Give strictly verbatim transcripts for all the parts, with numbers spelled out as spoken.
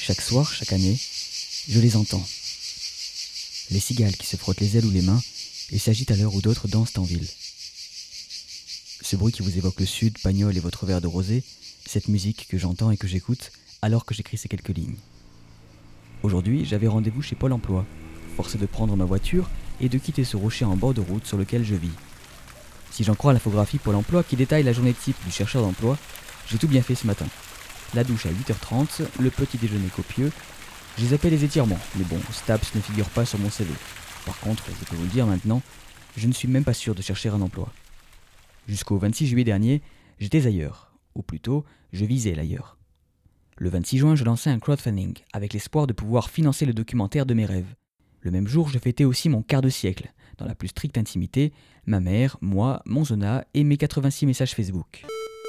Chaque soir, chaque année, je les entends. Les cigales qui se frottent les ailes ou les mains et s'agitent à l'heure où d'autres dansent en ville. Ce bruit qui vous évoque le sud, Pagnol et votre verre de rosé, cette musique que j'entends et que j'écoute alors que j'écris ces quelques lignes. Aujourd'hui, j'avais rendez-vous chez Pôle emploi, forcé de prendre ma voiture et de quitter ce rocher en bord de route sur lequel je vis. Si j'en crois l'infographie Pôle emploi qui détaille la journée type du chercheur d'emploi, j'ai tout bien fait ce matin. La douche à huit heures trente, le petit déjeuner copieux. J'ai zappé les étirements, mais bon, STAPS ne figure pas sur mon C V. Par contre, je peux vous le dire maintenant, je ne suis même pas sûr de chercher un emploi. Jusqu'au vingt-six juillet dernier, j'étais ailleurs, ou plutôt, je visais l'ailleurs. Le vingt-six juin, je lançais un crowdfunding, avec l'espoir de pouvoir financer le documentaire de mes rêves. Le même jour, je fêtais aussi mon quart de siècle, dans la plus stricte intimité, ma mère, moi, mon zona et mes quatre-vingt-six messages Facebook.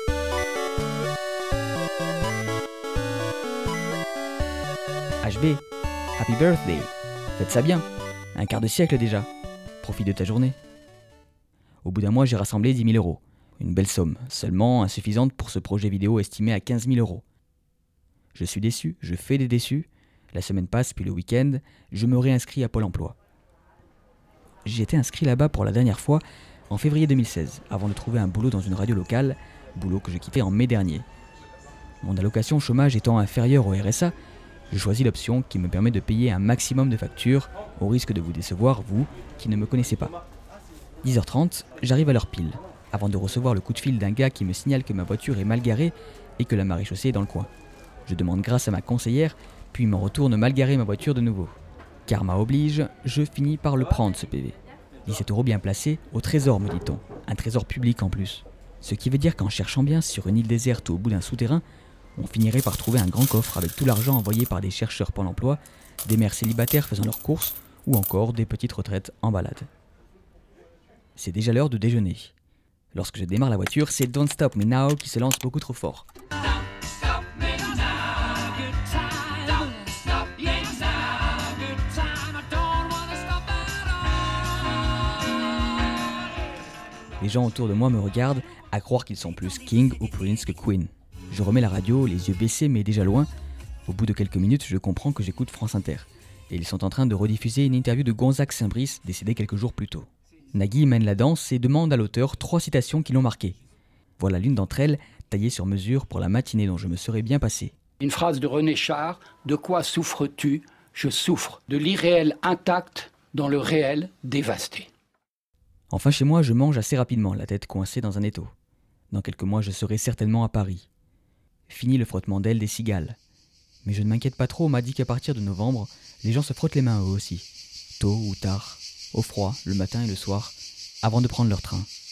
H B, happy birthday, faites ça bien, un quart de siècle déjà, profite de ta journée. Au bout d'un mois, j'ai rassemblé dix mille euros, une belle somme, seulement insuffisante pour ce projet vidéo estimé à quinze mille euros. Je suis déçu, je fais des déçus, la semaine passe puis le week-end, je me réinscris à Pôle emploi. J'y étais inscrit là-bas pour la dernière fois en février deux mille seize, avant de trouver un boulot dans une radio locale, boulot que je quittais en mai dernier. Mon allocation chômage étant inférieure au R S A, je choisis l'option qui me permet de payer un maximum de factures, au risque de vous décevoir, vous, qui ne me connaissez pas. dix heures trente, j'arrive à l'heure pile, avant de recevoir le coup de fil d'un gars qui me signale que ma voiture est mal garée et que la maréchaussée est dans le coin. Je demande grâce à ma conseillère, puis m'en retourne mal garer ma voiture de nouveau. Karma oblige, je finis par le prendre ce P V. dix-sept euros bien placés, au trésor me dit-on, un trésor public en plus. Ce qui veut dire qu'en cherchant bien sur une île déserte ou au bout d'un souterrain, on finirait par trouver un grand coffre avec tout l'argent envoyé par des chercheurs Pôle emploi, des mères célibataires faisant leurs courses ou encore des petites retraites en balade. C'est déjà l'heure de déjeuner. Lorsque je démarre la voiture, c'est Don't Stop Me Now qui se lance beaucoup trop fort. Les gens autour de moi me regardent, à croire qu'ils sont plus King ou Prince que Queen. Je remets la radio, les yeux baissés mais déjà loin. Au bout de quelques minutes, je comprends que j'écoute France Inter. Et ils sont en train de rediffuser une interview de Gonzague Saint-Brice, décédé quelques jours plus tôt. Nagui mène la danse et demande à l'auteur trois citations qui l'ont marqué. Voilà l'une d'entre elles, taillée sur mesure pour la matinée dont je me serais bien passé. Une phrase de René Char, « De quoi souffres-tu ? Je souffre de l'irréel intact dans le réel dévasté. » Enfin chez moi, je mange assez rapidement, la tête coincée dans un étau. Dans quelques mois, je serai certainement à Paris. Fini le frottement d'ailes des cigales. Mais je ne m'inquiète pas trop, on m'a dit qu'à partir de novembre, les gens se frottent les mains eux aussi. Tôt ou tard, au froid, le matin et le soir, avant de prendre leur train.